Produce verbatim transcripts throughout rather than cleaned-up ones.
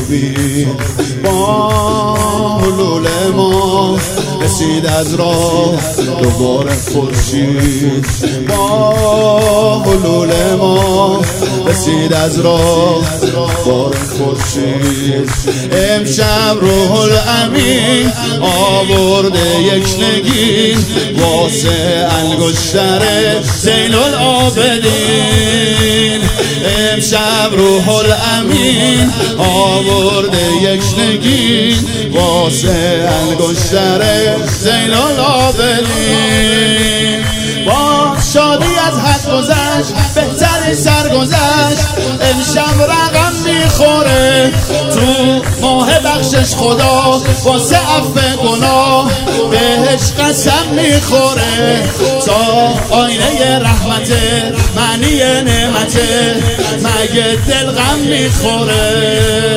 ببین. با حلول ما رسید از راه دوباره خورشید، با حلول ما رسید از راه دوباره خورشید. امشب روح الامین آورده یک نگین واسه انگشتر زین العابدین. امشب روح الامین آورده یک نگین واسه انگشتر زین العابدین. با شادی از حد گذشت بهترین سرگذشت، امشب رقم میخوره تو ماه بخشش خدا واسه عفو گناه بهش قسم میخوره تا آینه رحمت معنی نعمته مگه دل غم میخوره.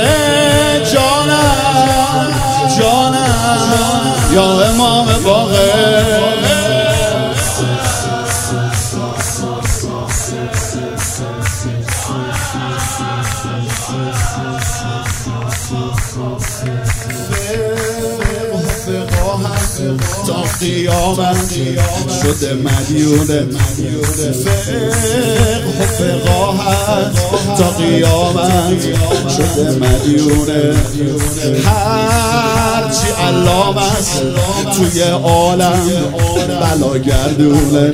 جانم جانم یا امام باقر، تا قیامت شده مدیونه فقه و فقاهت، تا قیامت شده مدیونه. هرچی علام است توی عالم بلا گردونه،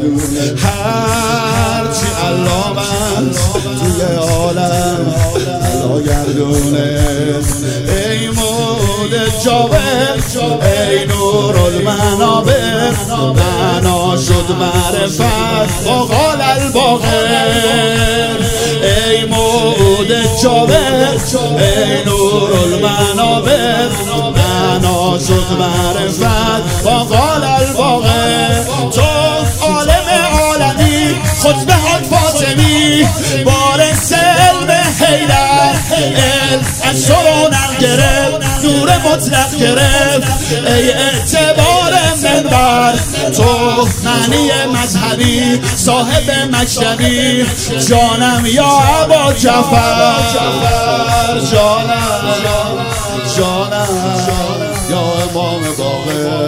هرچی علام است توی عالم بلا گردونه. ای مود جاور ای نور المنابر، معنا شد معرفت وقال الباقر. ای مود جاور ای نور المنابر، معنا شد معرفت وقال الباقر. تو عالم عالمی خطبه ها فاطمی بارس علم حیدر، علم از شرونم گرفت نور مطلق گرفت. ای اعتبار منبر تو معنی مذهبی صاحب مکتبی، جانم یا ابا جعفر، جانم جانم یا امام باقر.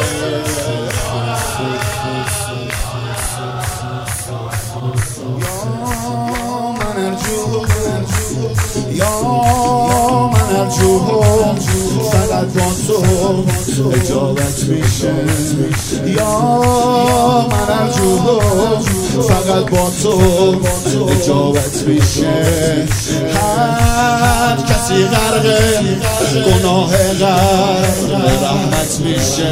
یا من ارجوه فقط با تو اجابت میشه، یا من ارجوه فقط با تو اجابت میشه. هر کسی غرق گناه غرق رحمت میشه،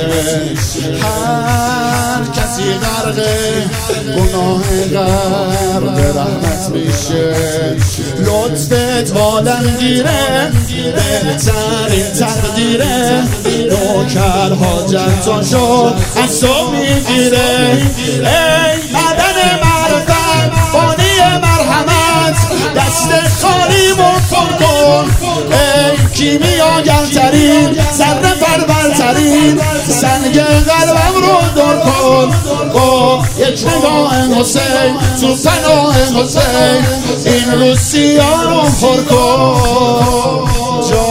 هر کسی غرق گناه غرق رحمت میشه. لطفت بالنگیره بهترین تقدیره، نوکر حاجتاشو از تو میگیره. ای بدن معرفت بانی مرحمت، دست خالیمو پر کن. ای کیمیاگرترین ذره پرورترین سنگ قلبم رو دور کن. با یک نگاه حسین تو پناه حسین این روسیا رو پر کن.